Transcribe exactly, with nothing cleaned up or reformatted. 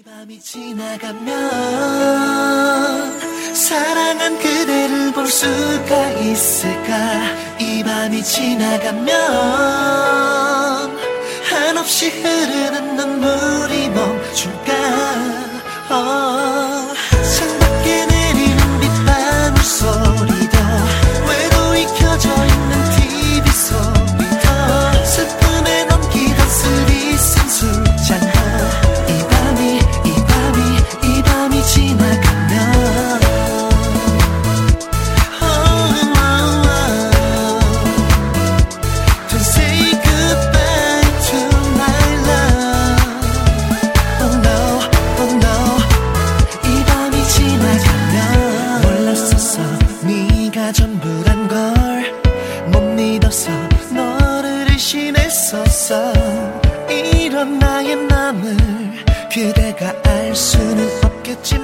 이 밤이 지나가면 사랑한 그대를 볼 수가 있을까. 이 밤이 지나가면 한없이 흐르는 눈물이 멈출까. 어, 창밖에 내리는 빗방울 소리도 외도 익혀져 있는 티비 소리도 슬픔에 넘기던 쓰리쓴 술잔도 이 밤이 이 밤이 이 밤이 지나가면 oh, oh, oh. Don't say goodbye to my love. Oh no, oh no. 이 밤이 지나가면 몰랐었어 네가 전부란 걸. 못 믿었어 너를 의심했었어. 이런 나의 맘을 그대가 알 수는 없겠지만